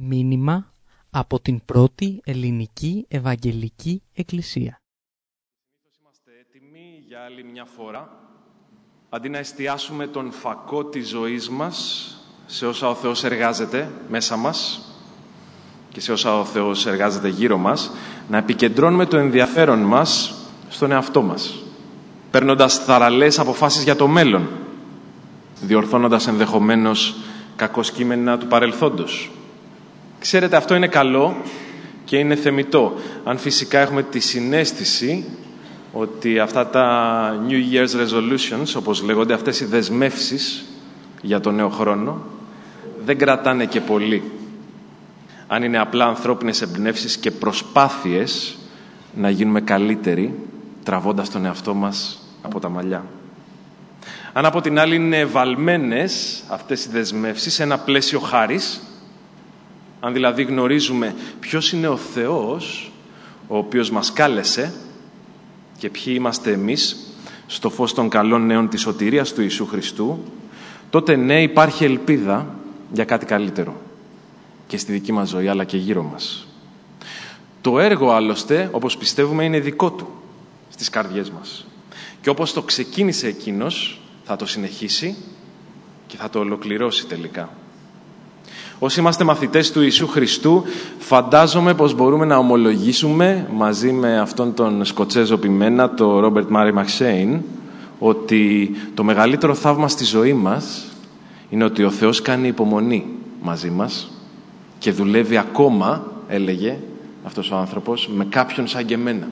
Μήνυμα από την πρώτη ελληνική Ευαγγελική Εκκλησία. Είμαστε έτοιμοι για άλλη μια φορά, αντί να εστιάσουμε τον φακό της ζωής μας σε όσα ο Θεός εργάζεται μέσα μας και σε όσα ο Θεός εργάζεται γύρω μας, να επικεντρώνουμε το ενδιαφέρον μας στον εαυτό μας, παίρνοντας θαραλέες αποφάσεις για το μέλλον, διορθώνοντας ενδεχομένως κακοσκήμενα του παρελθόντος. Ξέρετε, αυτό είναι καλό και είναι θεμιτό, αν φυσικά έχουμε τη συναίσθηση ότι αυτά τα New Year's Resolutions, όπως λέγονται, αυτές οι δεσμεύσεις για το νέο χρόνο, δεν κρατάνε και πολύ. Αν είναι απλά ανθρώπινες εμπνεύσεις και προσπάθειες να γίνουμε καλύτεροι, τραβώντας τον εαυτό μας από τα μαλλιά. Αν από την άλλη είναι βαλμένες αυτές οι δεσμεύσεις σε ένα πλαίσιο χάρις, αν δηλαδή γνωρίζουμε ποιος είναι ο Θεός ο οποίος μας κάλεσε και ποιοι είμαστε εμείς στο φως των καλών νέων της σωτηρίας του Ιησού Χριστού, τότε ναι, υπάρχει ελπίδα για κάτι καλύτερο και στη δική μας ζωή αλλά και γύρω μας. Το έργο άλλωστε, όπως πιστεύουμε, είναι δικό του στις καρδιές μας. Και όπως το ξεκίνησε εκείνος, θα το συνεχίσει και θα το ολοκληρώσει τελικά. Όσοι είμαστε μαθητές του Ιησού Χριστού, φαντάζομαι πως μπορούμε να ομολογήσουμε μαζί με αυτόν τον Σκοτσέζο ποιμένα, το Ρόμπερτ Μάρι Μαξέιν, ότι το μεγαλύτερο θαύμα στη ζωή μας είναι ότι ο Θεός κάνει υπομονή μαζί μας και δουλεύει ακόμα, έλεγε αυτός ο άνθρωπος, με κάποιον σαν και εμένα.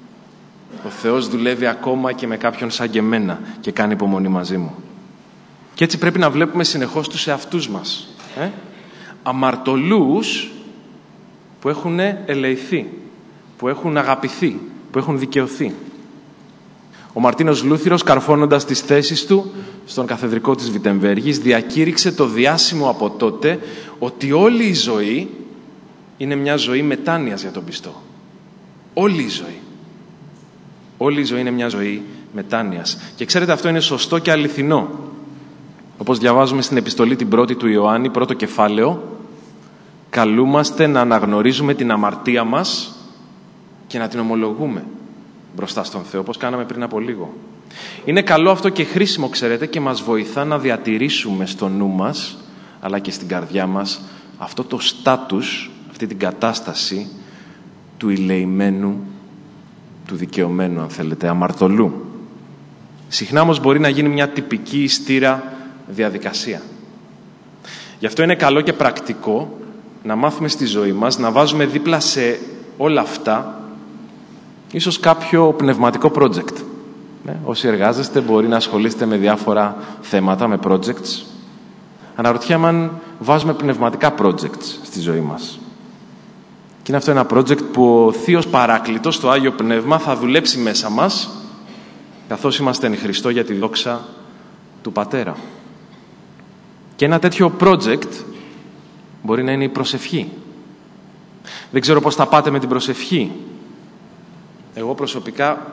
Ο Θεός δουλεύει ακόμα και με κάποιον σαν και εμένα και κάνει υπομονή μαζί μου. Και έτσι πρέπει να βλέπουμε συνεχώς τους εαυτούς μας. Αμαρτωλούς που έχουν ελεηθεί, που έχουν αγαπηθεί, που έχουν δικαιωθεί. Ο Μαρτίνος Λούθυρος, καρφώνοντας τις θέσεις του στον καθεδρικό της Βιτεμβέργης, διακήρυξε το διάσημο από τότε ότι όλη η ζωή είναι μια ζωή μετάνοιας για τον πιστό. Όλη η ζωή. Όλη η ζωή είναι μια ζωή μετάνοιας. Και ξέρετε, αυτό είναι σωστό και αληθινό. Όπως διαβάζουμε στην επιστολή την πρώτη του Ιωάννη, πρώτο κεφάλαιο, καλούμαστε να αναγνωρίζουμε την αμαρτία μας και να την ομολογούμε μπροστά στον Θεό, όπως κάναμε πριν από λίγο. Είναι καλό αυτό και χρήσιμο, ξέρετε, και μας βοηθά να διατηρήσουμε στο νου μας, αλλά και στην καρδιά μας, αυτό το στάτους, αυτή την κατάσταση του ηλεημένου, του δικαιωμένου, αν θέλετε, αμαρτωλού. Συχνά όμως μπορεί να γίνει μια τυπική ιστήρα διαδικασία. Γι' αυτό είναι καλό και πρακτικό να μάθουμε στη ζωή μας να βάζουμε δίπλα σε όλα αυτά ίσως κάποιο πνευματικό project. Όσοι εργάζεστε μπορεί να ασχολείστε με διάφορα θέματα, με projects. Αναρωτιέμαι αν βάζουμε πνευματικά projects στη ζωή μας. Και είναι αυτό ένα project που ο Θείος Παράκλητος, το Άγιο Πνεύμα, θα δουλέψει μέσα μας καθώς είμαστε εν Χριστώ για τη δόξα του Πατέρα. Και ένα τέτοιο project μπορεί να είναι η προσευχή. Δεν ξέρω πώς θα πάτε με την προσευχή. Εγώ προσωπικά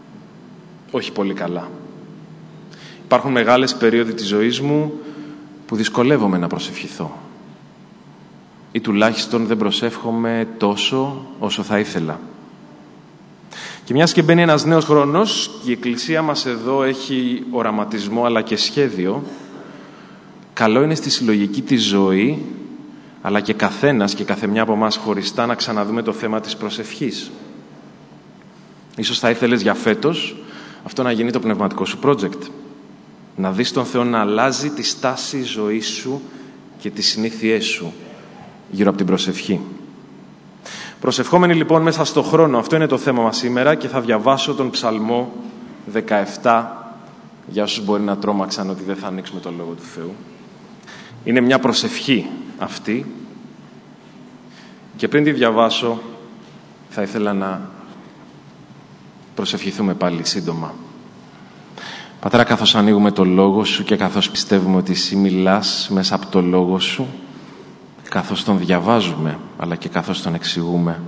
όχι πολύ καλά. Υπάρχουν μεγάλες περίοδοι της ζωής μου που δυσκολεύομαι να προσευχηθώ. Ή τουλάχιστον δεν προσεύχομαι τόσο όσο θα ήθελα. Και μιας και μπαίνει ένας νέος χρόνος, η Εκκλησία μας εδώ έχει οραματισμό αλλά και σχέδιο, καλό είναι στη συλλογική της ζωή, αλλά και καθένας και καθεμιά από εμάς χωριστά να ξαναδούμε το θέμα της προσευχής. Ίσως θα ήθελες για φέτος αυτό να γίνει το πνευματικό σου project. Να δεις τον Θεό να αλλάζει τη στάση ζωής σου και τις συνήθειές σου γύρω από την προσευχή. Προσευχόμενοι λοιπόν μέσα στο χρόνο, αυτό είναι το θέμα μας σήμερα και θα διαβάσω τον Ψαλμό 17 για όσους μπορεί να τρόμαξαν ότι δεν θα ανοίξουμε το Λόγο του Θεού. Είναι μια προσευχή αυτή και πριν τη διαβάσω θα ήθελα να προσευχηθούμε πάλι σύντομα. Πατέρα, καθώς ανοίγουμε το Λόγο Σου και καθώς πιστεύουμε ότι Εσύ μιλάς μέσα από το Λόγο Σου, καθώς τον διαβάζουμε αλλά και καθώς τον εξηγούμε,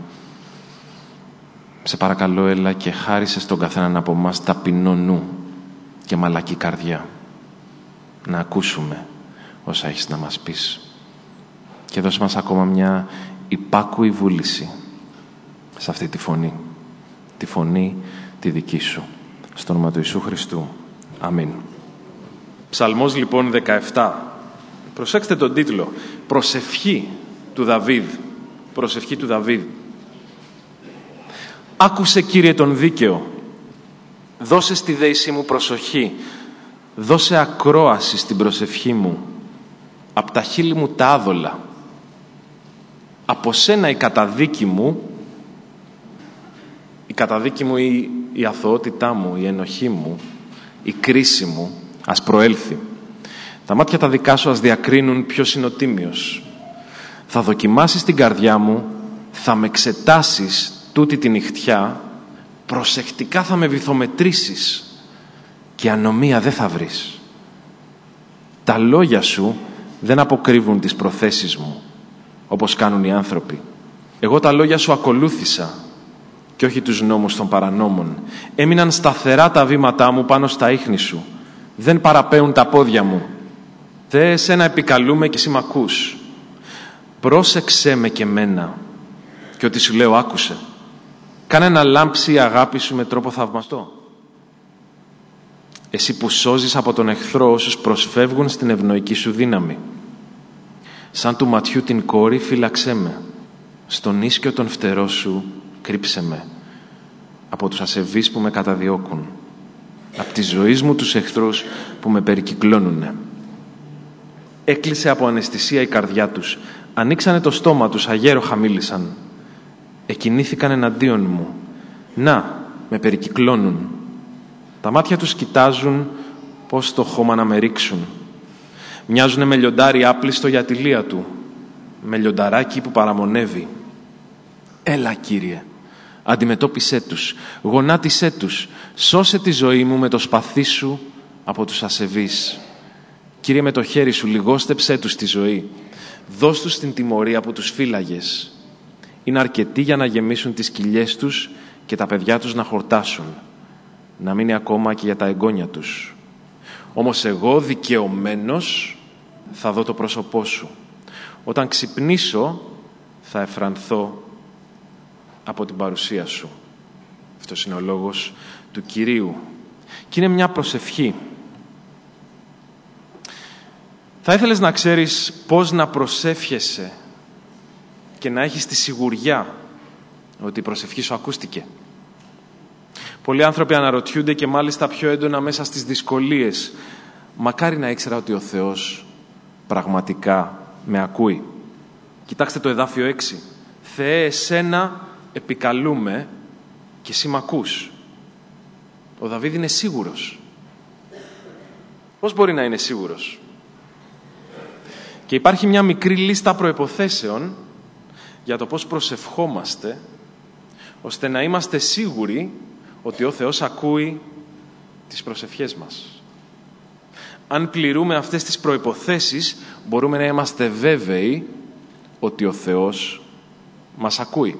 σε παρακαλώ έλα και χάρισε στον καθέναν από εμάς ταπεινό νου και μαλακή καρδιά να ακούσουμε όσα έχεις να μας πεις. και δώσε μας ακόμα μια υπάκουη βούληση σε αυτή τη φωνή. Τη φωνή τη δική σου. Στο όνομα του Ιησού Χριστού. Αμήν. Ψαλμός λοιπόν 17. Προσέξτε τον τίτλο. Προσευχή του Δαβίδ. Προσευχή του Δαβίδ. Άκουσε, Κύριε, τον δίκαιο. Δώσε στη δέησή μου προσοχή. Δώσε ακρόαση στην προσευχή μου. Απ' τα χείλη μου τα άδολα. Από σένα η καταδίκη μου, η αθωότητά μου, η ενοχή μου, η κρίση μου, ας προέλθει. Τα μάτια τα δικά σου ας διακρίνουν ποιος είναι ο τίμιος. Θα δοκιμάσεις την καρδιά μου, θα με εξετάσεις τούτη τη νυχτιά, προσεκτικά θα με βυθομετρήσεις και ανομία δεν θα βρεις. Τα λόγια σου δεν αποκρύβουν τις προθέσεις μου, όπως κάνουν οι άνθρωποι. Εγώ τα λόγια σου ακολούθησα και όχι τους νόμους των παρανόμων. Έμειναν σταθερά τα βήματά μου πάνω στα ίχνη σου. Δεν παραπέουν τα πόδια μου. Θεέ, εσένα επικαλούμε και εσύ μ' ακούς. Πρόσεξέ με και μένα και ό,τι σου λέω άκουσε. Κάνε να λάμψει η αγάπη σου με τρόπο θαυμαστό. Εσύ που σώζεις από τον εχθρό όσους προσφεύγουν στην ευνοϊκή σου δύναμη. Σαν του ματιού την κόρη φύλαξέ με. Στον ίσκιο των φτερών σου κρύψε με. Από τους ασεβείς που με καταδιώκουν. Από τη ζωή μου τους εχθρούς που με περικυκλώνουνε. Έκλεισε από αναισθησία η καρδιά τους. Ανοίξανε το στόμα τους, αγέροχα μίλησαν. Εκινήθηκαν εναντίον μου. Να, με περικυκλώνουν. Τα μάτια τους κοιτάζουν πώς το χώμα να με ρίξουν. Μοιάζουνε με λιοντάρι άπλιστο για τη λία του. Με λιονταράκι που παραμονεύει. Έλα, Κύριε, αντιμετώπισέ τους, γονάτισέ τους. Σώσε τη ζωή μου με το σπαθί σου από τους ασεβείς. Κύριε, με το χέρι σου λιγόστεψέ τους τη ζωή. Δώσ' τους την τιμωρία που τους φύλαγες. Είναι αρκετοί για να γεμίσουν τις κοιλιές τους και τα παιδιά τους να χορτάσουν. Να μείνει ακόμα και για τα εγγόνια τους. Όμως εγώ, δικαιωμένος, θα δω το πρόσωπό σου. Όταν ξυπνήσω, θα εφρανθώ από την παρουσία σου. Αυτός είναι ο λόγος του Κυρίου. Και είναι μια προσευχή. Θα ήθελες να ξέρεις πώς να προσεύχεσαι και να έχεις τη σιγουριά ότι η προσευχή σου ακούστηκε. Πολλοί άνθρωποι αναρωτιούνται και μάλιστα πιο έντονα μέσα στις δυσκολίες. Μακάρι να ήξερα ότι ο Θεός πραγματικά με ακούει. Κοιτάξτε το εδάφιο 6. Θεέ, εσένα επικαλούμε και εσύ μ' ακούς. Ο Δαβίδ είναι σίγουρος. Πώς μπορεί να είναι σίγουρος? Και υπάρχει μια μικρή λίστα προϋποθέσεων για το πώς προσευχόμαστε, ώστε να είμαστε σίγουροι ότι ο Θεός ακούει τις προσευχές μας. Αν πληρούμε αυτές τις προϋποθέσεις, μπορούμε να είμαστε βέβαιοι ότι ο Θεός μας ακούει.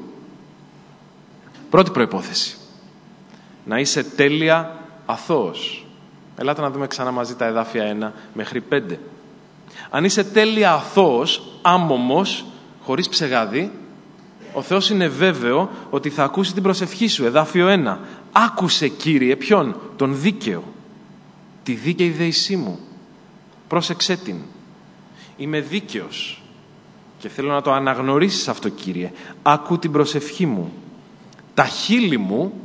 Πρώτη προϋπόθεση. Να είσαι τέλεια αθώος. Ελάτε να δούμε ξανά μαζί τα εδάφια 1 μέχρι 5. Αν είσαι τέλεια αθώος, άμωμος, χωρίς ψεγάδι, ο Θεός είναι βέβαιο ότι θα ακούσει την προσευχή σου. Εδάφιο 1. Άκουσε, Κύριε, ποιον? Τον δίκαιο. Τη δίκαιη δέησή μου. Πρόσεξέ την. Είμαι δίκαιος και θέλω να το αναγνωρίσεις αυτό, Κύριε. Άκου την προσευχή μου. Τα χείλη μου,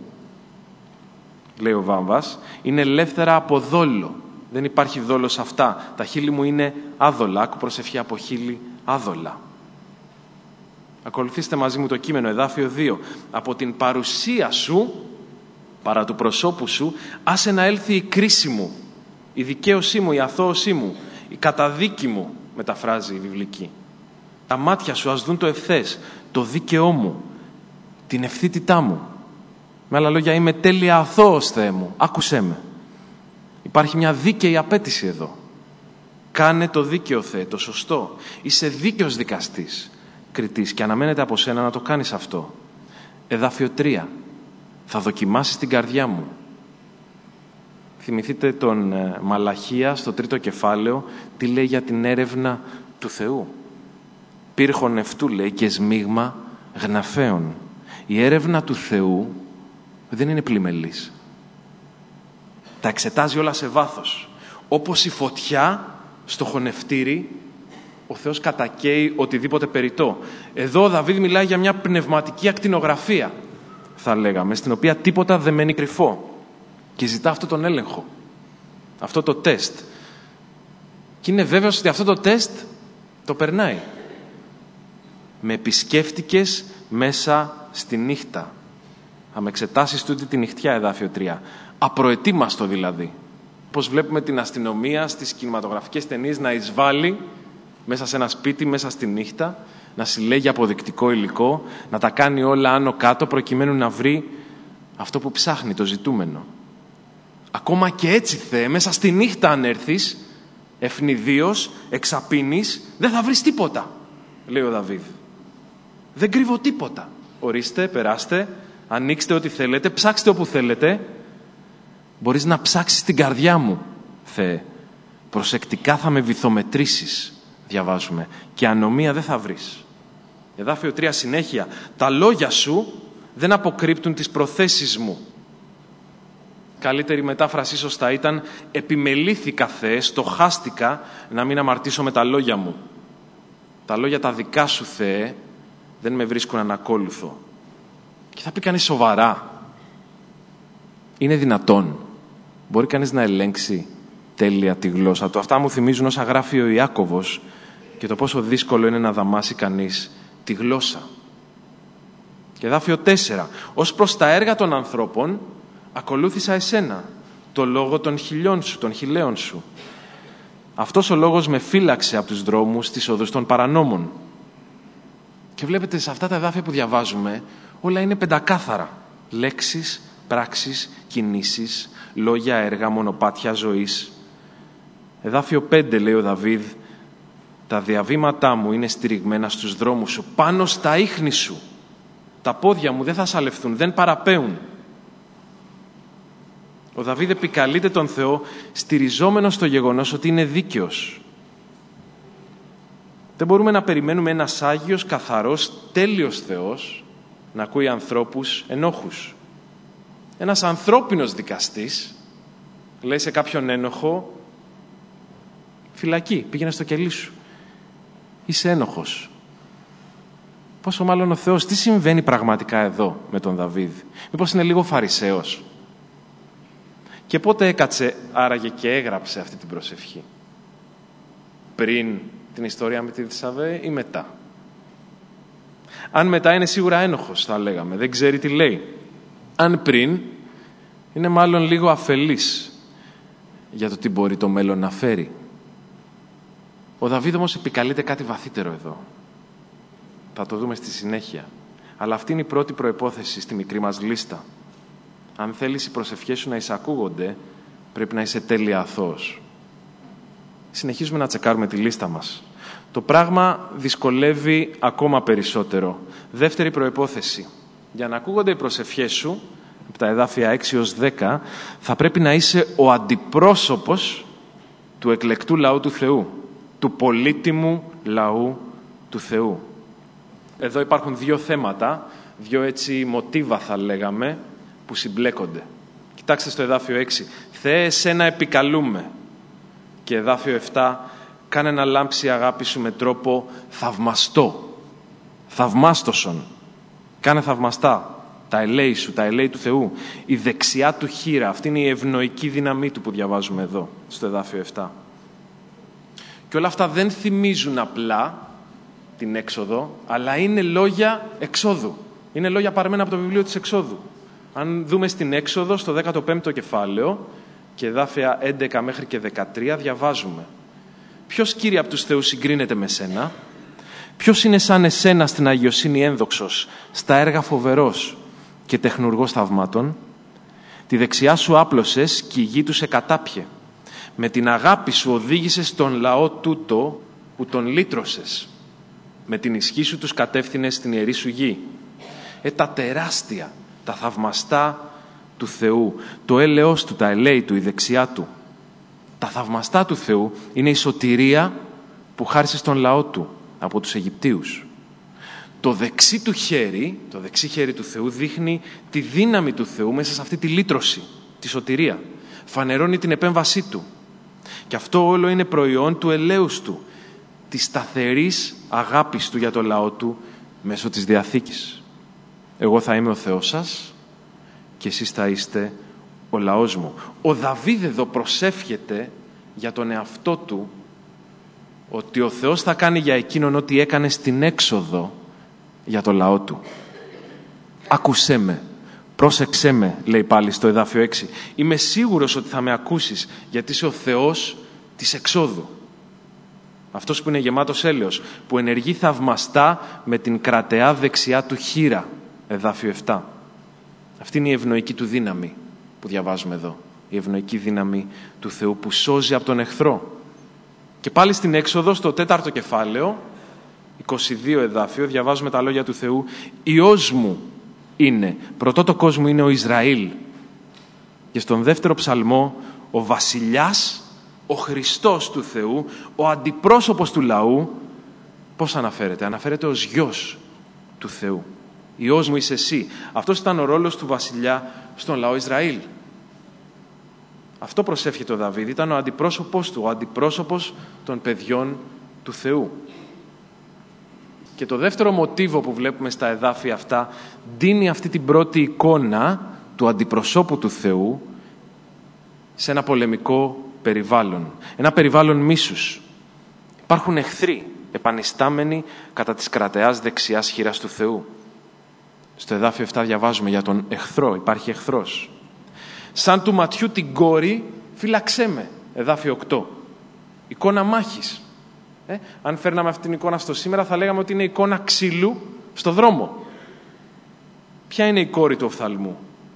λέει ο Βάμβας, είναι ελεύθερα από δόλο. Δεν υπάρχει δόλο σε αυτά. Τα χείλη μου είναι άδολα. Άκου προσευχή από χείλη άδολα. Ακολουθήστε μαζί μου το κείμενο, εδάφιο 2. Από την παρουσία σου, παρά του προσώπου σου, άσε να έλθει η κρίση μου, η δικαίωσή μου, η αθώωσή μου, η καταδίκη μου, μεταφράζει η βιβλική. Τα μάτια σου ας δουν το ευθές, το δίκαιό μου, την ευθύτητά μου. Με άλλα λόγια, είμαι τέλεια αθώος, Θεέ μου. Άκουσέ με. Υπάρχει μια δίκαιη απέτηση εδώ. Κάνε το δίκαιο, Θεέ, το σωστό. Είσαι δίκαιος δικαστής, κριτής, και αναμένεται από σένα να το κάνεις αυτό. Εδάφιο 3. Θα δοκιμάσεις την καρδιά μου. Θυμηθείτε τον Μαλαχία στο 3ο κεφάλαιο, τι λέει για την έρευνα του Θεού. πυρ χωνευτού, λέει, και σμίγμα γναφέων. Η έρευνα του Θεού δεν είναι πλημελής. Τα εξετάζει όλα σε βάθος. Όπως η φωτιά στο χωνευτήρι, ο Θεός κατακαίει οτιδήποτε περιττό. Εδώ ο Δαβίδ μιλάει για μια πνευματική ακτινογραφία, θα λέγαμε, στην οποία τίποτα δεν μένει κρυφό. Και ζητά αυτό τον έλεγχο, αυτό το τεστ. Και είναι βέβαιος ότι αυτό το τεστ το περνάει. Με επισκέφτηκες μέσα στη νύχτα. Θα με εξετάσεις τούτη τη νυχτιά, εδάφιο 3. Απροετοίμαστο δηλαδή. Πώς βλέπουμε την αστυνομία στις κινηματογραφικές ταινίες να εισβάλλει μέσα σε ένα σπίτι, μέσα στη νύχτα, να συλλέγει αποδεικτικό υλικό, να τα κάνει όλα άνω κάτω προκειμένου να βρει αυτό που ψάχνει, το ζητούμενο. Ακόμα και έτσι, Θεέ, μέσα στη νύχτα αν έρθεις, ευνηδίως, εξαπίνεις, δεν θα βρεις τίποτα, λέει ο Δαβίδ. Δεν κρύβω τίποτα. Ορίστε, περάστε, ανοίξτε ό,τι θέλετε, ψάξτε όπου θέλετε. Μπορείς να ψάξεις την καρδιά μου, Θεέ. Προσεκτικά θα με βυθομετρήσεις, διαβάζουμε, και ανομία δεν θα βρεις. Εδάφιο 3, συνέχεια. Τα λόγια σου δεν αποκρύπτουν τις προθέσεις μου. Καλύτερη μετάφραση ίσως θα ήταν «Επιμελήθηκα, Θεέ, στοχάστηκα να μην αμαρτήσω με τα λόγια μου». Τα λόγια τα δικά σου, Θεέ, δεν με βρίσκουν ανακόλουθο. Και θα πει κανείς σοβαρά. Είναι δυνατόν. Μπορεί κανείς να ελέγξει τέλεια τη γλώσσα του. Αυτά μου θυμίζουν όσα γράφει ο Ιάκωβος και το πόσο δύσκολο είναι να δαμάσει κανείς τη γλώσσα. Και εδάφιο 4. Ως προς τα έργα των ανθρώπων ακολούθησα εσένα, το λόγο των χιλιών σου, των χιλέων σου. Αυτός ο λόγος με φύλαξε από τους δρόμους της οδούς των παρανόμων. Και βλέπετε σε αυτά τα εδάφια που διαβάζουμε όλα είναι πεντακάθαρα. Λέξεις, πράξεις, κινήσεις, λόγια, έργα, μονοπάτια ζωής. Εδάφιο 5 λέει ο Δαβίδ, τα διαβήματά μου είναι στηριγμένα στους δρόμους σου, πάνω στα ίχνη σου. Τα πόδια μου δεν θα σαλευθούν, δεν παραπέουν. Ο Δαβίδ επικαλείται τον Θεό στηριζόμενος στο γεγονός ότι είναι δίκαιος. Δεν μπορούμε να περιμένουμε ένας άγιος, καθαρός, τέλειος Θεός να ακούει ανθρώπους ενόχους. Ένας ανθρώπινος δικαστής λέει σε κάποιον ένοχο, φυλακή, πήγαινε στο κελί σου. Είσαι ένοχος. Πόσο μάλλον ο Θεός, τι συμβαίνει πραγματικά εδώ με τον Δαβίδ? Μήπως είναι λίγο φαρισαίος? Και πότε έκατσε άραγε και έγραψε αυτή την προσευχή? Πριν την ιστορία με τη Δισαβέ ή μετά? Αν μετά είναι σίγουρα ένοχος, θα λέγαμε, δεν ξέρει τι λέει. Αν πριν, είναι μάλλον λίγο αφελής για το τι μπορεί το μέλλον να φέρει. Ο Δαβίδ όμως επικαλείται κάτι βαθύτερο εδώ. Θα το δούμε στη συνέχεια. Αλλά αυτή είναι η πρώτη προϋπόθεση στη μικρή μας λίστα. Αν θέλεις οι προσευχές σου να εισακούγονται, πρέπει να είσαι τέλεια αθώος. Συνεχίζουμε να τσεκάρουμε τη λίστα μας. Το πράγμα δυσκολεύει ακόμα περισσότερο. Δεύτερη προϋπόθεση. Για να ακούγονται οι προσευχές σου, από τα εδάφια 6 έως 10, θα πρέπει να είσαι ο αντιπρόσωπος του εκλεκτού λαού του Θεού, του πολύτιμου λαού του Θεού. Εδώ υπάρχουν δύο θέματα, δύο έτσι μοτίβα θα λέγαμε, που συμπλέκονται. Κοιτάξτε στο εδάφιο 6. Θεέ, εσένα επικαλούμε. Και εδάφιο 7. Κάνε να λάμψει η αγάπη σου με τρόπο θαυμαστό. Θαυμάστοσον. Κάνε θαυμαστά τα ελέη σου, τα ελέη του Θεού. Η δεξιά του χείρα. Αυτή είναι η ευνοϊκή δύναμή του που διαβάζουμε εδώ, στο εδάφιο 7. Και όλα αυτά δεν θυμίζουν απλά την έξοδο, αλλά είναι λόγια εξόδου. Είναι λόγια παρμένα από το βιβλίο της Εξόδου. Αν δούμε στην Έξοδο, στο 15ο κεφάλαιο, και εδάφια 11 μέχρι και 13, διαβάζουμε. Ποιος, Κύριε, από τους θεούς συγκρίνεται με σένα? Ποιος είναι σαν εσένα στην αγιοσύνη ένδοξος, στα έργα φοβερός και τεχνουργός θαυμάτων? Τη δεξιά σου άπλωσες και η γη του σε κατάπιε. Με την αγάπη σου οδήγησες τον λαό τούτο που τον λύτρωσες. Με την ισχύ σου τους κατεύθυνες στην ιερή σου γη. Τα τεράστια, τα θαυμαστά του Θεού, το έλεος του, τα ελέη του, η δεξιά του. Τα θαυμαστά του Θεού είναι η σωτηρία που χάρισε στον λαό του. από τους Αιγυπτίους. Το δεξί του χέρι, το δεξί χέρι του Θεού δείχνει τη δύναμη του Θεού μέσα σε αυτή τη λύτρωση, τη σωτηρία. Φανερώνει την επέμβασή του. Και αυτό όλο είναι προϊόν του ελέους του, της σταθερής αγάπης του για το λαό του μέσω της Διαθήκης. Εγώ θα είμαι ο Θεός σας και εσείς θα είστε ο λαός μου. Ο Δαβίδ εδώ προσεύχεται για τον εαυτό του ότι ο Θεός θα κάνει για εκείνον ό,τι έκανε στην έξοδο για το λαό του. Άκουσέ με, πρόσεξέ με, λέει πάλι στο εδάφιο 6. Είμαι σίγουρος ότι θα με ακούσεις, γιατί είσαι ο Θεός της εξόδου. Αυτός που είναι γεμάτος έλεος, που ενεργεί θαυμαστά με την κρατεά δεξιά του χείρα, εδάφιο 7. Αυτή είναι η ευνοϊκή του δύναμη που διαβάζουμε εδώ. Η ευνοϊκή δύναμη του Θεού που σώζει από τον εχθρό. Και πάλι στην Έξοδο, στο 4ο κεφάλαιο, 22 εδάφιο, διαβάζουμε τα λόγια του Θεού. Υιός μου είναι, πρωτότοκος μου είναι ο Ισραήλ. Και στον 2ο ψαλμό, ο βασιλιάς, ο Χριστός του Θεού, ο αντιπρόσωπος του λαού, πώς αναφέρεται? Αναφέρεται ως γιος του Θεού. Υιός μου είσαι εσύ. Αυτός ήταν ο ρόλος του βασιλιά στον λαό Ισραήλ. Αυτό προσεύχεται ο Δαβίδ. Ήταν ο αντιπρόσωπος του, ο αντιπρόσωπος των παιδιών του Θεού. Και το δεύτερο μοτίβο που βλέπουμε στα εδάφια αυτά δίνει αυτή την πρώτη εικόνα του αντιπροσώπου του Θεού σε ένα πολεμικό περιβάλλον. Ένα περιβάλλον μίσους. Υπάρχουν εχθροί επανιστάμενοι κατά της κρατεάς δεξιάς χείρας του Θεού. Στο εδάφιο 7 διαβάζουμε για τον εχθρό. Υπάρχει εχθρός. Σαν του ματιού την κόρη φύλαξέ με. Εδάφιο 8. Εικόνα μάχης. Αν φέρναμε αυτή την εικόνα στο σήμερα θα λέγαμε ότι είναι εικόνα ξύλου στο δρόμο. Ποια είναι η κόρη του οφθαλμού?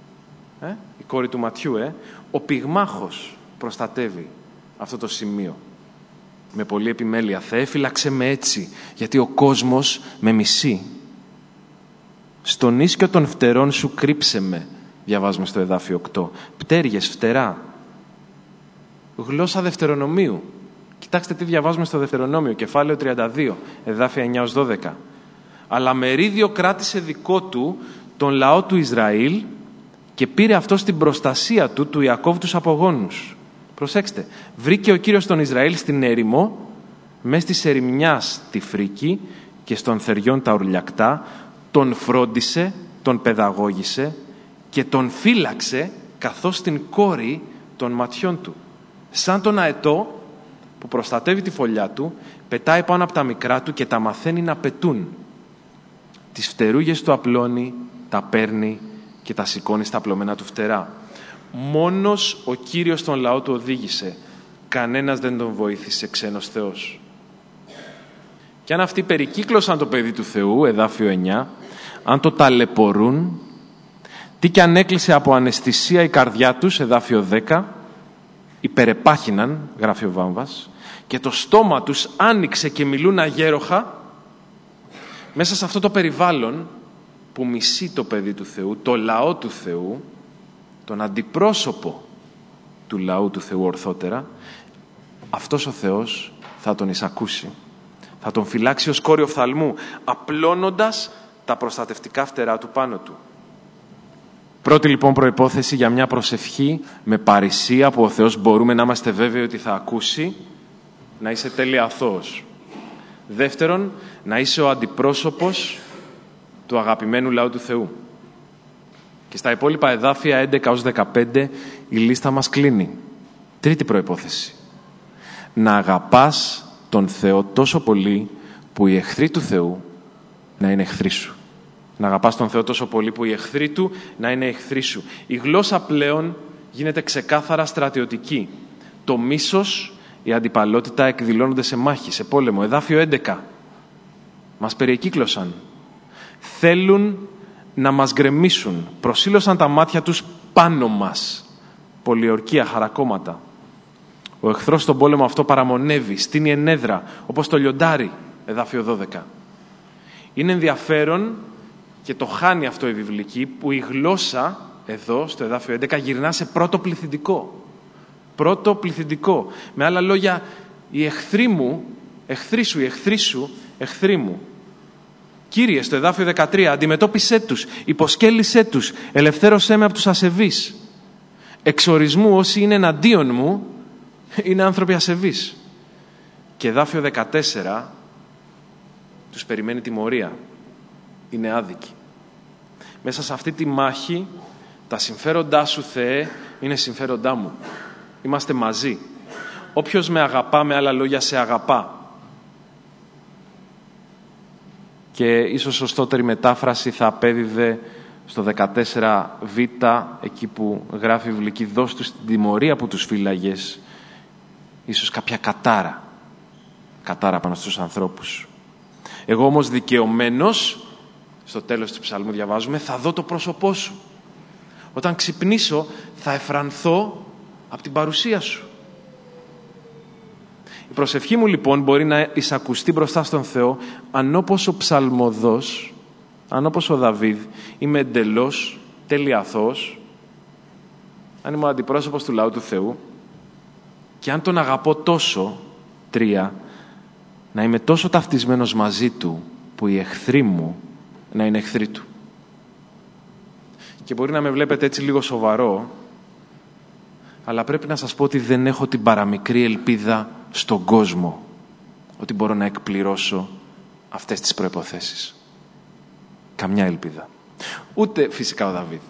Η κόρη του ματιού. Ο πυγμάχος προστατεύει αυτό το σημείο. Με πολλή επιμέλεια. Θεέ, φύλαξε με έτσι, γιατί ο κόσμος με μισεί. Στον ίσκιο των φτερών σου κρύψε με, διαβάζουμε στο εδάφιο 8. Πτέρυγες, φτερά. Γλώσσα Δευτερονομίου. Κοιτάξτε τι διαβάζουμε στο Δευτερονόμιο, κεφάλαιο 32, εδάφια 9-12. Αλλά μερίδιο κράτησε δικό του τον λαό του Ισραήλ και πήρε αυτό στην προστασία του Ιακώβ τους απογόνους. Προσέξτε, βρήκε ο Κύριος τον Ισραήλ στην έρημο, μες της ερημιάς τη φρίκη και στον θεριών τα ουρλιακτά, τον φρόντισε, τον παιδαγώγησε και τον φύλαξε καθώς την κόρη των ματιών του. Σαν τον αετό που προστατεύει τη φωλιά του, πετάει πάνω από τα μικρά του και τα μαθαίνει να πετούν. Τις φτερούγες του απλώνει, τα παίρνει και τα σηκώνει στα απλωμένα του φτερά. Μόνος ο Κύριος τον λαό του οδήγησε. Κανένας δεν τον βοήθησε, ξένος Θεός. Και αν αυτοί περικύκλωσαν το παιδί του Θεού, εδάφιο 9, αν το ταλαιπωρούν, τι κι αν έκλεισε από αναισθησία η καρδιά τους, εδάφιο 10, υπερεπάχυναν, γράφει ο Βάμβας, και το στόμα τους άνοιξε και μιλούν αγέροχα, μέσα σε αυτό το περιβάλλον που μισεί το παιδί του Θεού, το λαό του Θεού, τον αντιπρόσωπο του λαού του Θεού ορθότερα, αυτός ο Θεός θα τον εισακούσει. Θα τον φυλάξει ως κόρη οφθαλμού, απλώνοντας τα προστατευτικά φτερά του πάνω του. Πρώτη λοιπόν προϋπόθεση για μια προσευχή με παρησία που ο Θεός μπορούμε να είμαστε βέβαιοι ότι θα ακούσει, να είσαι τέλεια αθώος. Δεύτερον, να είσαι ο αντιπρόσωπος του αγαπημένου λαού του Θεού. Και στα υπόλοιπα εδάφια 11-15 η λίστα μας κλείνει. Τρίτη προϋπόθεση. Να αγαπάς τον Θεό τόσο πολύ που οι εχθροί του Θεού να είναι εχθροί σου. Να αγαπάς τον Θεό τόσο πολύ που οι εχθροί του να είναι εχθροί σου. Η γλώσσα πλέον γίνεται ξεκάθαρα στρατιωτική. Το μίσος, η αντιπαλότητα εκδηλώνονται σε μάχη, σε πόλεμο. Εδάφιο 11. Μας περιεκύκλωσαν. Θέλουν να μας γκρεμίσουν. Προσήλωσαν τα μάτια τους πάνω μας. Πολιορκία, χαρακόμματα. Ο εχθρός στον πόλεμο αυτό παραμονεύει, στείνει ενέδρα, όπως το λιοντάρι, εδάφιο 12. Είναι ενδιαφέρον και το χάνει αυτό η βιβλική, που η γλώσσα, εδώ, στο εδάφιο 11, γυρνά σε πρώτο πληθυντικό. Πρώτο πληθυντικό. Με άλλα λόγια, οι εχθροί μου, οι εχθροί σου, εχθροί μου. Κύριε, στο εδάφιο 13, αντιμετώπισέ τους, υποσκέλισέ τους, ελευθέρωσέ με από τους ασεβείς. Εξορισμού όσοι είναι εναντίον μου, είναι άνθρωποι ασεβείς. Και εδάφιο 14, τους περιμένει τιμωρία. Είναι άδικοι. Μέσα σε αυτή τη μάχη, τα συμφέροντά σου, Θεέ, είναι συμφέροντά μου. Είμαστε μαζί. Όποιος με αγαπά, με άλλα λόγια, σε αγαπά. Και ίσως σωστότερη μετάφραση θα απέδιδε στο 14β, εκεί που γράφει η βιβλική, δώσ' τους την τιμωρία που τους φύλαγες, ίσως κάποια κατάρα πάνω στους ανθρώπους. Εγώ όμως δικαιωμένος, στο τέλος του ψαλμού διαβάζουμε, θα δω το πρόσωπό σου. Όταν ξυπνήσω θα εφρανθώ από την παρουσία σου. Η προσευχή μου λοιπόν μπορεί να εισακουστεί μπροστά στον Θεό αν όπως ο ψαλμοδός, αν όπως ο Δαβίδ είμαι εντελώς τέλεια αθώος, αν είμαι ο αντιπρόσωπος του λαού του Θεού και αν τον αγαπώ τόσο, 3, να είμαι τόσο ταυτισμένος μαζί του που οι εχθροί μου να είναι εχθροί του. Και μπορεί να με βλέπετε έτσι λίγο σοβαρό, αλλά πρέπει να σας πω ότι δεν έχω την παραμικρή ελπίδα στον κόσμο ότι μπορώ να εκπληρώσω αυτές τις προϋποθέσεις. Καμιά ελπίδα. Ούτε φυσικά ο Δαβίδ.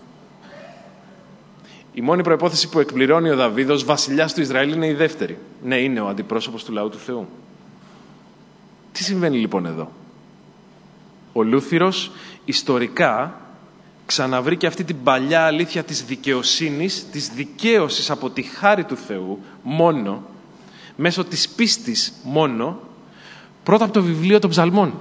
Η μόνη προϋπόθεση που εκπληρώνει ο Δαβίδ ως βασιλιάς του Ισραήλ είναι η δεύτερη. Ναι, είναι ο αντιπρόσωπος του λαού του Θεού. Τι συμβαίνει λοιπόν εδώ? Ο Λούθυρος ιστορικά ξαναβρήκε αυτή την παλιά αλήθεια της δικαιοσύνης, της δικαίωσης από τη χάρη του Θεού μόνο, μέσω της πίστης μόνο, πρώτα από το βιβλίο των ψαλμών.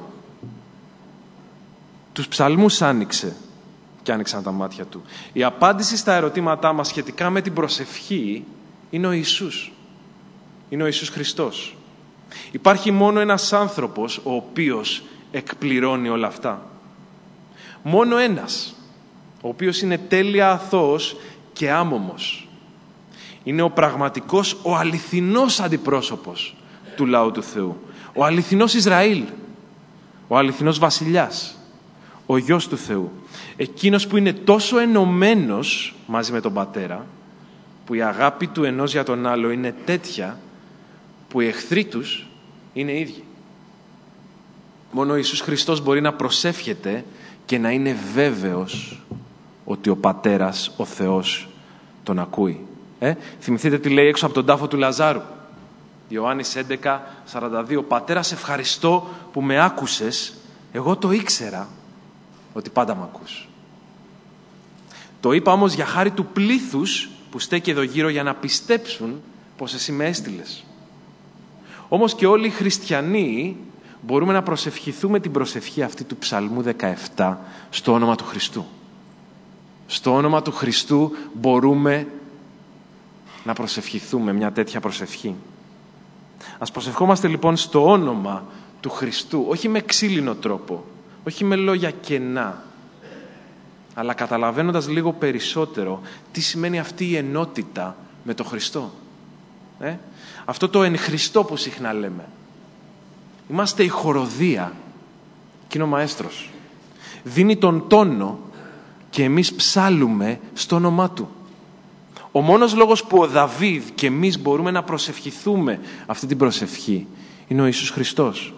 Τους ψαλμούς άνοιξε και άνοιξαν τα μάτια του. Η απάντηση στα ερωτήματά μας σχετικά με την προσευχή είναι ο Ιησούς. Είναι ο Ιησούς Χριστός. Υπάρχει μόνο ένας άνθρωπος ο οποίος εκπληρώνει όλα αυτά. Μόνο ένας, ο οποίος είναι τέλεια αθώος και άμωμος. Είναι ο πραγματικός, ο αληθινός αντιπρόσωπος του λαού του Θεού. Ο αληθινός Ισραήλ. Ο αληθινός βασιλιάς. Ο Υιός του Θεού. Εκείνος που είναι τόσο ενωμένος μαζί με τον Πατέρα, που η αγάπη του ενός για τον άλλο είναι τέτοια, που οι εχθροί τους είναι ίδιοι. Μόνο ο Ιησούς Χριστός μπορεί να προσεύχεται και να είναι βέβαιος ότι ο Πατέρας, ο Θεός, τον ακούει. Θυμηθείτε τι λέει έξω από τον τάφο του Λαζάρου. Ιωάννης 11:42. Πατέρα, σε ευχαριστώ που με άκουσες. Εγώ το ήξερα ότι πάντα μ' ακούς. Το είπα όμως για χάρη του πλήθους που στέκει εδώ γύρω για να πιστέψουν πως εσύ με έστειλες. Όμως και όλοι οι χριστιανοί μπορούμε να προσευχηθούμε την προσευχή αυτή του Ψαλμού 17 στο όνομα του Χριστού. Στο όνομα του Χριστού μπορούμε να προσευχηθούμε μια τέτοια προσευχή. Ας προσευχόμαστε λοιπόν στο όνομα του Χριστού, όχι με ξύλινο τρόπο, όχι με λόγια κενά, αλλά καταλαβαίνοντας λίγο περισσότερο τι σημαίνει αυτή η ενότητα με τον Χριστό. Αυτό το εν Χριστώ που συχνά λέμε. Είμαστε η χοροδία και είναι ο μαέστρος. Δίνει τον τόνο και εμείς ψάλουμε στο όνομά του. Ο μόνος λόγος που ο Δαβίδ και εμείς μπορούμε να προσευχηθούμε αυτή την προσευχή είναι ο Ιησούς Χριστός.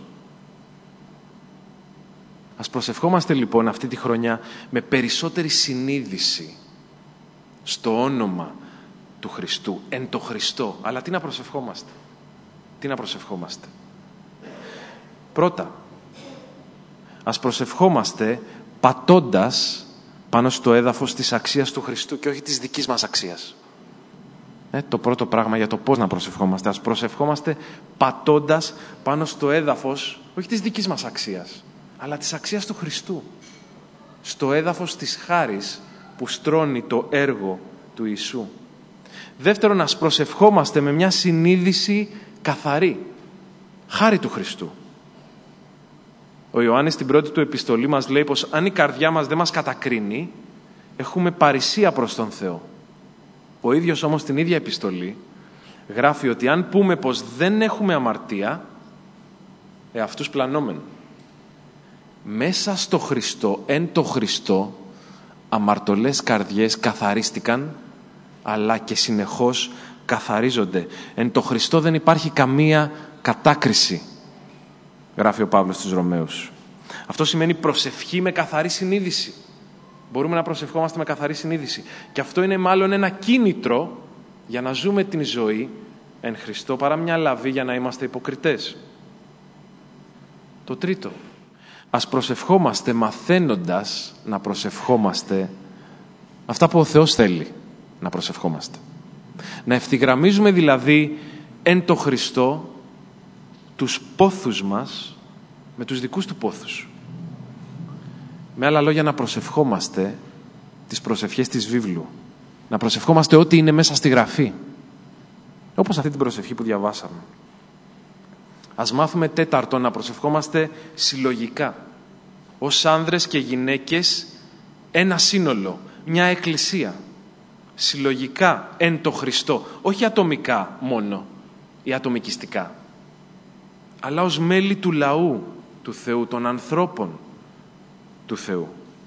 Ας προσευχόμαστε λοιπόν αυτή τη χρονιά με περισσότερη συνείδηση στο όνομα του Χριστού, εν το Χριστό. Αλλά τι να προσευχόμαστε? Τι να προσευχόμαστε? Πρώτα, ας προσευχόμαστε πατώντας πάνω στο έδαφος της αξίας του Χριστού και όχι της δικής μας αξίας. Το πρώτο πράγμα για το πώς να προσευχόμαστε. Ας προσευχόμαστε πατώντας πάνω στο έδαφος, όχι της δικής μας αξίας, αλλά της αξίας του Χριστού. Στο έδαφος της χάρης που στρώνει το έργο του Ιησού. Δεύτερον, ας προσευχόμαστε με μια συνείδηση καθαρή. Χάρη του Χριστού. Ο Ιωάννης στην πρώτη του επιστολή μας λέει πως αν η καρδιά μας δεν μας κατακρίνει, έχουμε παρησία προς τον Θεό. Ο ίδιος όμως την ίδια επιστολή γράφει ότι αν πούμε πως δεν έχουμε αμαρτία, εαυτούς πλαννόμενο. Μέσα στο Χριστό, εν το Χριστό, αμαρτωλές καρδιές καθαρίστηκαν, αλλά και συνεχώς καθαρίζονται. Εν το Χριστό δεν υπάρχει καμία κατάκριση, γράφει ο Παύλος στους Ρωμαίους. Αυτό σημαίνει προσευχή με καθαρή συνείδηση. Μπορούμε να προσευχόμαστε με καθαρή συνείδηση. Και αυτό είναι μάλλον ένα κίνητρο για να ζούμε την ζωή εν Χριστώ, παρά μια λαβή για να είμαστε υποκριτές. Το τρίτο, ας προσευχόμαστε μαθαίνοντας να προσευχόμαστε αυτά που ο Θεός θέλει να προσευχόμαστε. Να ευθυγραμμίζουμε δηλαδή εν το Χριστώ τους πόθους μας με τους δικούς του πόθους. Με άλλα λόγια, να προσευχόμαστε τις προσευχές της βίβλου. Να προσευχόμαστε ό,τι είναι μέσα στη Γραφή. Όπως αυτή την προσευχή που διαβάσαμε. Ας μάθουμε τέταρτον να προσευχόμαστε συλλογικά. Ως άνδρες και γυναίκες ένα σύνολο, μια εκκλησία. Συλλογικά εν το Χριστώ. Όχι ατομικά μόνο ή ατομικιστικά. Αλλά ως μέλη του λαού του Θεού, των ανθρώπων του Θεού.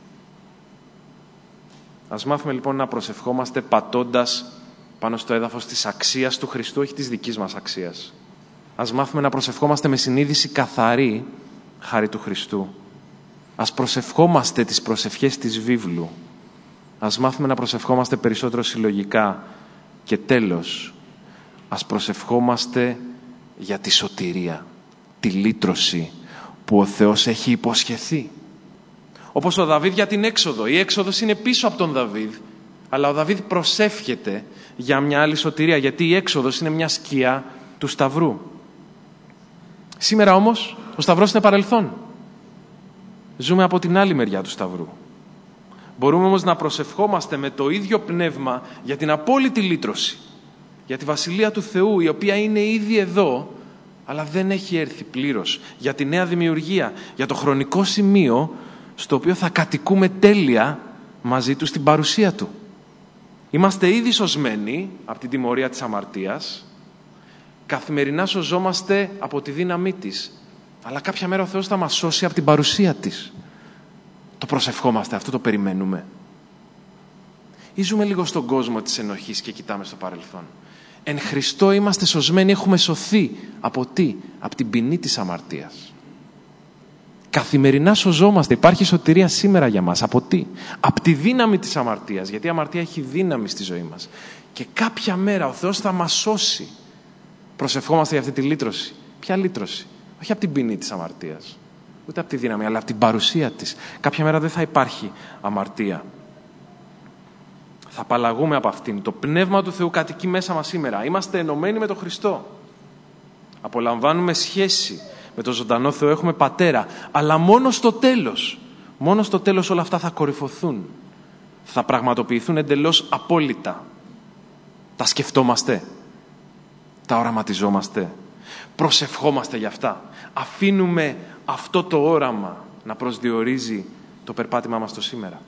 Ας μάθουμε λοιπόν να προσευχόμαστε πατώντας πάνω στο έδαφος της αξίας του Χριστού, όχι της δικής μας αξίας. Ας μάθουμε να προσευχόμαστε με συνείδηση καθαρή, χάρη του Χριστού. Ας προσευχόμαστε τις προσευχές της βίβλου. Ας μάθουμε να προσευχόμαστε περισσότερο συλλογικά. Και τέλος, ας προσευχόμαστε για τη σωτηρία, τη λύτρωση που ο Θεός έχει υποσχεθεί. Όπως ο Δαβίδ για την έξοδο. Η έξοδος είναι πίσω από τον Δαβίδ, αλλά ο Δαβίδ προσεύχεται για μια άλλη σωτηρία, γιατί η έξοδος είναι μια σκιά του Σταυρού. Σήμερα όμως ο Σταυρός είναι παρελθόν. Ζούμε από την άλλη μεριά του Σταυρού. Μπορούμε όμως να προσευχόμαστε με το ίδιο πνεύμα για την απόλυτη λύτρωση, για τη Βασιλεία του Θεού, η οποία είναι ήδη εδώ, αλλά δεν έχει έρθει πλήρως, για τη νέα δημιουργία, για το χρονικό σημείο στο οποίο θα κατοικούμε τέλεια μαζί του στην παρουσία του. Είμαστε ήδη σωσμένοι από την τιμωρία της αμαρτίας, καθημερινά σωζόμαστε από τη δύναμή της, αλλά κάποια μέρα ο Θεός θα μας σώσει από την παρουσία της. Το προσευχόμαστε, αυτό το περιμένουμε. Ή ζούμε λίγο στον κόσμο της ενοχής και κοιτάμε στο παρελθόν. Εν Χριστώ είμαστε σωσμένοι, έχουμε σωθεί. Από τι? Από την ποινή της αμαρτίας. Καθημερινά σωζόμαστε, υπάρχει σωτηρία σήμερα για μας. Από τι? Από τη δύναμη της αμαρτίας, γιατί η αμαρτία έχει δύναμη στη ζωή μας. Και κάποια μέρα ο Θεός θα μας σώσει. Προσευχόμαστε για αυτή τη λύτρωση. Ποια λύτρωση? Όχι από την ποινή της αμαρτίας, ούτε από τη δύναμη, αλλά από την παρουσία της. Κάποια μέρα δεν θα υπάρχει αμαρτία. Θα απαλλαγούμε από αυτήν. Το Πνεύμα του Θεού κατοικεί μέσα μας σήμερα. Είμαστε ενωμένοι με τον Χριστό. Απολαμβάνουμε σχέση με τον ζωντανό Θεό. Έχουμε Πατέρα. Αλλά μόνο στο τέλος. Μόνο στο τέλος όλα αυτά θα κορυφωθούν. Θα πραγματοποιηθούν εντελώς απόλυτα. Τα σκεφτόμαστε. Τα οραματιζόμαστε. Προσευχόμαστε για αυτά. Αφήνουμε αυτό το όραμα να προσδιορίζει το περπάτημά μας το σήμερα.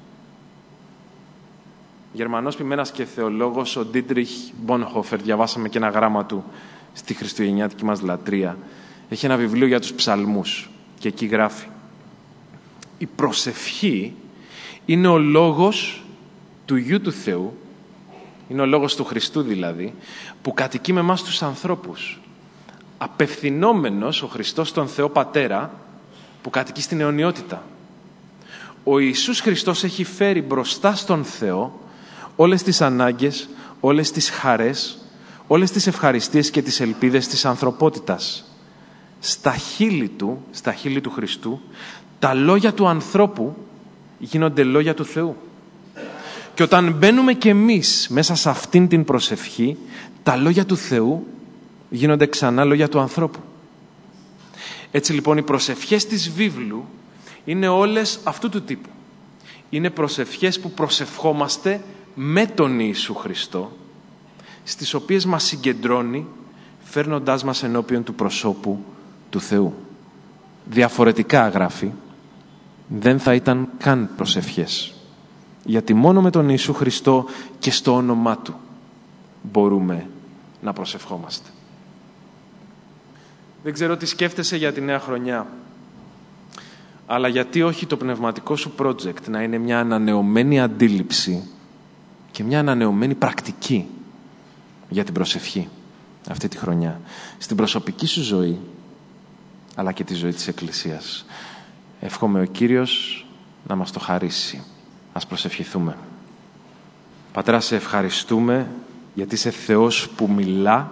Γερμανός ποιμένας και θεολόγος, ο Ντίτριχ Μπόνχοφερ, διαβάσαμε και ένα γράμμα του στη χριστουγεννιάτικη μας λατρεία. Έχει ένα βιβλίο για τους ψαλμούς και εκεί γράφει: η προσευχή είναι ο λόγος του Υιού του Θεού, είναι ο λόγος του Χριστού δηλαδή, που κατοικεί με εμάς τους ανθρώπους. Απευθυνόμενος ο Χριστός στον Θεό Πατέρα που κατοικεί στην αιωνιότητα. Ο Ιησούς Χριστός έχει φέρει μπροστά στον Θεό όλες τις ανάγκες, όλες τις χαρές, όλες τις ευχαριστίες και τις ελπίδες της ανθρωπότητας. Στα χείλη του Χριστού, τα λόγια του ανθρώπου γίνονται λόγια του Θεού. Και όταν μπαίνουμε κι εμείς μέσα σε αυτήν την προσευχή, τα λόγια του Θεού γίνονται ξανά λόγια του ανθρώπου. Έτσι λοιπόν οι προσευχές της βίβλου είναι όλες αυτού του τύπου. Είναι προσευχές που προσευχόμαστε με τον Ιησού Χριστό, στις οποίες μας συγκεντρώνει, φέρνοντάς μας ενώπιον του προσώπου του Θεού. Διαφορετικά, γράφει, δεν θα ήταν καν προσευχές. Γιατί μόνο με τον Ιησού Χριστό και στο όνομά Του μπορούμε να προσευχόμαστε. Δεν ξέρω τι σκέφτεσαι για τη νέα χρονιά. Αλλά γιατί όχι το πνευματικό σου project να είναι μια ανανεωμένη αντίληψη και μια ανανεωμένη πρακτική για την προσευχή αυτή τη χρονιά. Στην προσωπική σου ζωή, αλλά και τη ζωή της Εκκλησίας. Εύχομαι ο Κύριος να μας το χαρίσει. Ας προσευχηθούμε. Πατέρα, σε ευχαριστούμε γιατί είσαι Θεός που μιλά,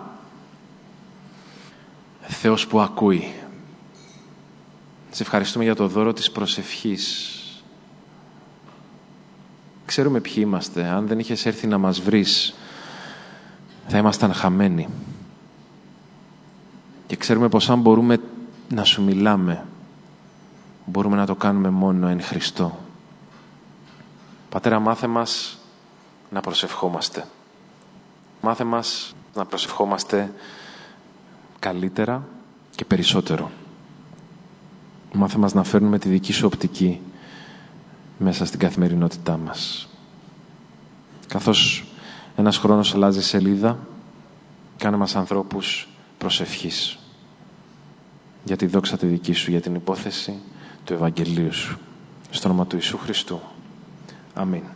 Θεός που ακούει. Σε ευχαριστούμε για το δώρο της προσευχής. Ξέρουμε ποιοι είμαστε. Αν δεν είχες έρθει να μας βρεις, θα ήμασταν χαμένοι. Και ξέρουμε πως αν μπορούμε να σου μιλάμε, μπορούμε να το κάνουμε μόνο εν Χριστώ. Πατέρα, μάθε μας να προσευχόμαστε. Μάθε μας να προσευχόμαστε καλύτερα και περισσότερο. Μάθε μας να φέρνουμε τη δική σου οπτική μέσα στην καθημερινότητά μας. Καθώς ένας χρόνος αλλάζει σελίδα, κάνε μας ανθρώπους προσευχής. Για τη δόξα τη δική σου, για την υπόθεση του Ευαγγελίου σου. Στο όνομα του Ιησού Χριστού. Αμήν.